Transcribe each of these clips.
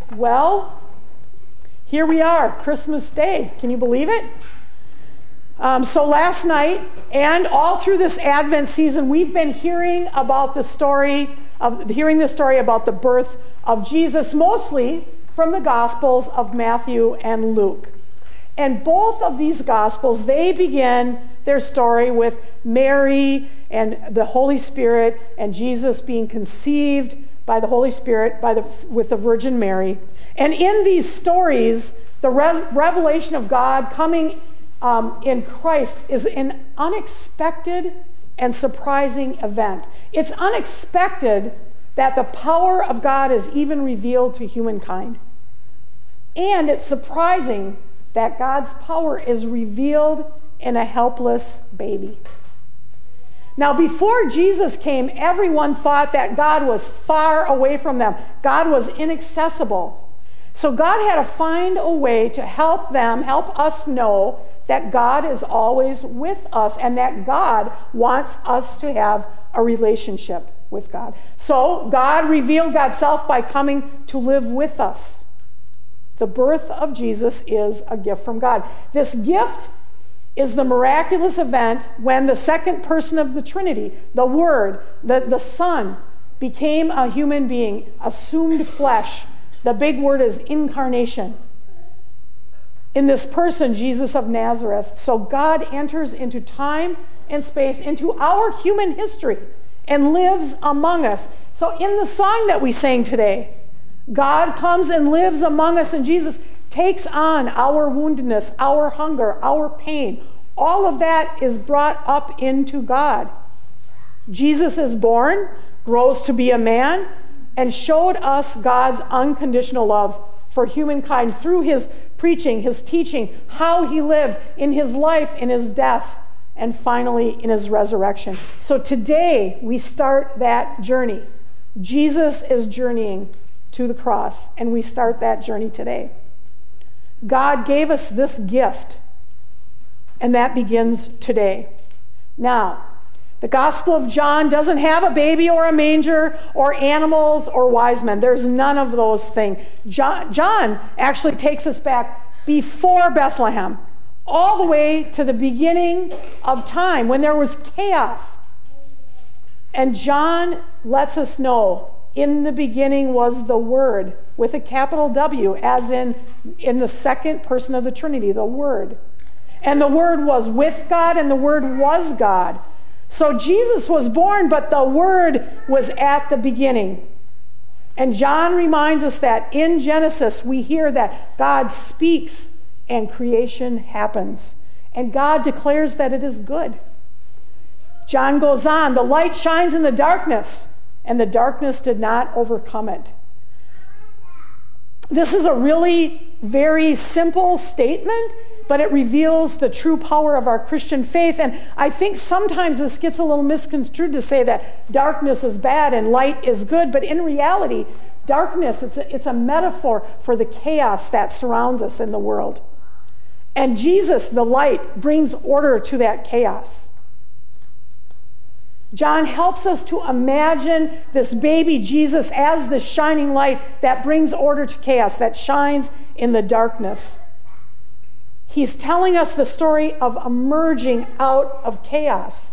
Well, here we are, Christmas Day. Can you believe it? So last night and all through this Advent season, we've been hearing the story about the birth of Jesus, mostly from the Gospels of Matthew and Luke. And both of these Gospels, they begin their story with Mary and the Holy Spirit and Jesus being conceived by the Holy Spirit with the Virgin Mary. And in these stories, the revelation of God coming in Christ is an unexpected and surprising event. It's unexpected that the power of God is even revealed to humankind. And it's surprising that God's power is revealed in a helpless baby. Now, before Jesus came, everyone thought that God was far away from them. God was inaccessible. So God had to find a way to help us know that God is always with us and that God wants us to have a relationship with God. So God revealed God's self by coming to live with us. The birth of Jesus is a gift from God. This gift is the miraculous event when the second person of the Trinity, the Word, the Son, became a human being, assumed flesh. The big word is incarnation. In this person, Jesus of Nazareth. So God enters into time and space, into our human history, and lives among us. So in the song that we sang today, God comes and lives among us, and Jesus takes on our woundedness, our hunger, our pain. All of that is brought up into God. Jesus is born, grows to be a man, and showed us God's unconditional love for humankind through his preaching, his teaching, how he lived in his life, in his death, and finally in his resurrection. So today we start that journey. Jesus is journeying to the cross, and we start that journey today. God gave us this gift, and that begins today. Now, the Gospel of John doesn't have a baby or a manger or animals or wise men. There's none of those things. John actually takes us back before Bethlehem, all the way to the beginning of time when there was chaos. And John lets us know, in the beginning was the Word, with a capital W, as in the second person of the Trinity, the Word. And the Word was with God, and the Word was God. So Jesus was born, but the Word was at the beginning. And John reminds us that in Genesis, we hear that God speaks and creation happens. And God declares that it is good. John goes on, the light shines in the darkness, and the darkness did not overcome it. This is a really very simple statement, but it reveals the true power of our Christian faith. And I think sometimes this gets a little misconstrued to say that darkness is bad and light is good. But in reality, darkness, it's a metaphor for the chaos that surrounds us in the world. And Jesus, the light, brings order to that chaos. John helps us to imagine this baby Jesus as the shining light that brings order to chaos, that shines in the darkness. He's telling us the story of emerging out of chaos.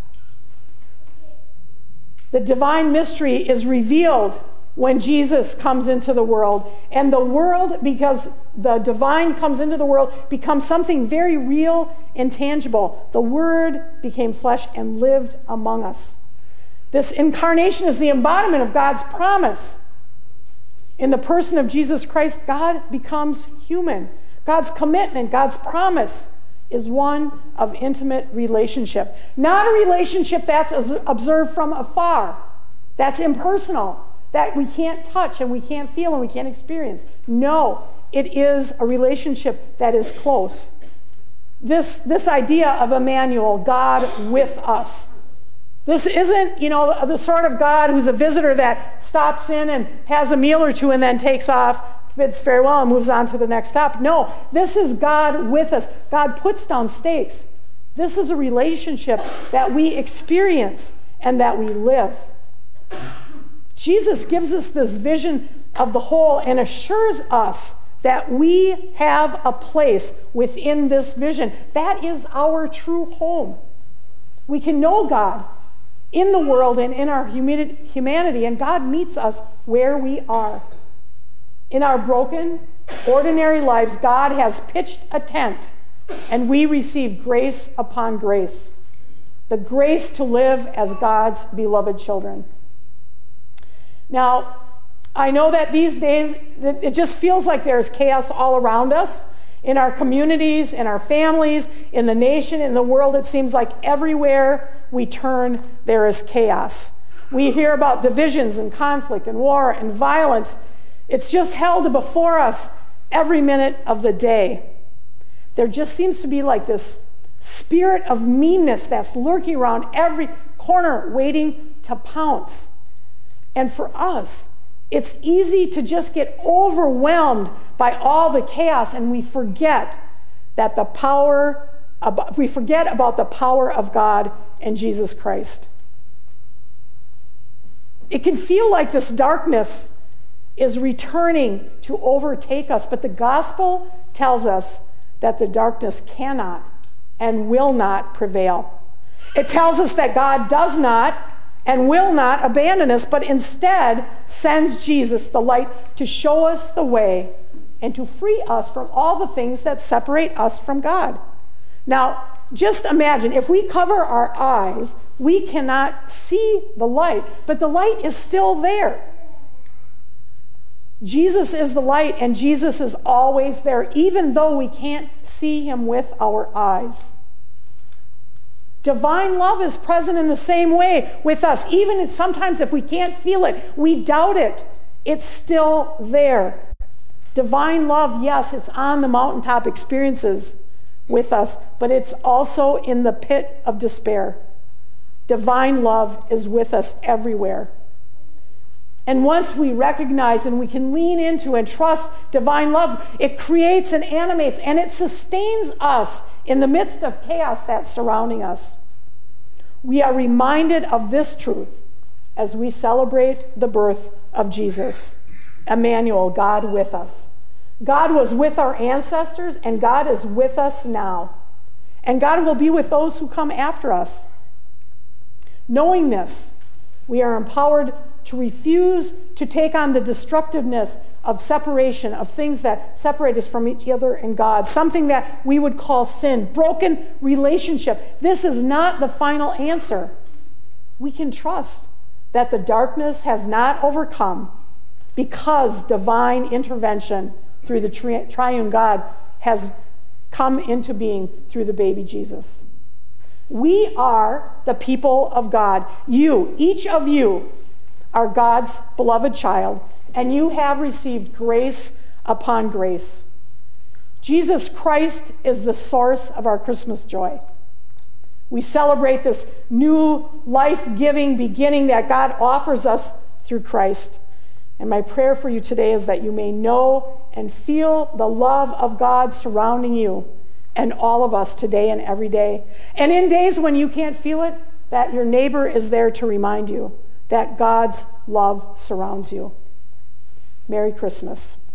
The divine mystery is revealed when Jesus comes into the world. And the world, because the divine comes into the world, becomes something very real and tangible. The Word became flesh and lived among us. This incarnation is the embodiment of God's promise. In the person of Jesus Christ, God becomes human. God's commitment, God's promise is one of intimate relationship. Not a relationship that's observed from afar, that's impersonal, that we can't touch and we can't feel and we can't experience. No, it is a relationship that is close. This idea of Emmanuel, God with us. This isn't, the sort of God who's a visitor that stops in and has a meal or two and then takes off, bids farewell, and moves on to the next stop. No, this is God with us. God puts down stakes. This is a relationship that we experience and that we live. Jesus gives us this vision of the whole and assures us that we have a place within this vision. That is our true home. We can know God in the world and in our humanity, and God meets us where we are. In our broken, ordinary lives, God has pitched a tent, and we receive grace upon grace. The grace to live as God's beloved children. Now, I know that these days, it just feels like there's chaos all around us. In our communities, in our families, in the nation, in the world, it seems like everywhere we turn, there is chaos. We hear about divisions and conflict and war and violence. It's just held before us every minute of the day. There just seems to be like this spirit of meanness that's lurking around every corner, waiting to pounce. And for us, it's easy to just get overwhelmed by all the chaos, and we forget that we forget about the power of God and Jesus Christ. It can feel like this darkness is returning to overtake us, but the gospel tells us that the darkness cannot and will not prevail. It tells us that God does not and will not abandon us, but instead sends Jesus, the light, to show us the way and to free us from all the things that separate us from God. Now, just imagine, if we cover our eyes, we cannot see the light, but the light is still there. Jesus is the light, and Jesus is always there, even though we can't see him with our eyes. Divine love is present in the same way with us. Even sometimes if we can't feel it, we doubt it, it's still there. Divine love, yes, it's on the mountaintop experiences with us, but it's also in the pit of despair. Divine love is with us everywhere. And once we recognize and we can lean into and trust divine love, it creates and animates and it sustains us in the midst of chaos that's surrounding us. We are reminded of this truth as we celebrate the birth of Jesus, Emmanuel, God with us. God was with our ancestors, and God is with us now. And God will be with those who come after us. Knowing this, we are empowered to refuse to take on the destructiveness of separation, of things that separate us from each other and God, something that we would call sin, broken relationship. This is not the final answer. We can trust that the darkness has not overcome because divine intervention through the triune God has come into being through the baby Jesus. We are the people of God. You, each of you, are God's beloved child, and you have received grace upon grace. Jesus Christ is the source of our Christmas joy. We celebrate this new life-giving beginning that God offers us through Christ. And my prayer for you today is that you may know and feel the love of God surrounding you and all of us today and every day. And in days when you can't feel it, that your neighbor is there to remind you that God's love surrounds you. Merry Christmas.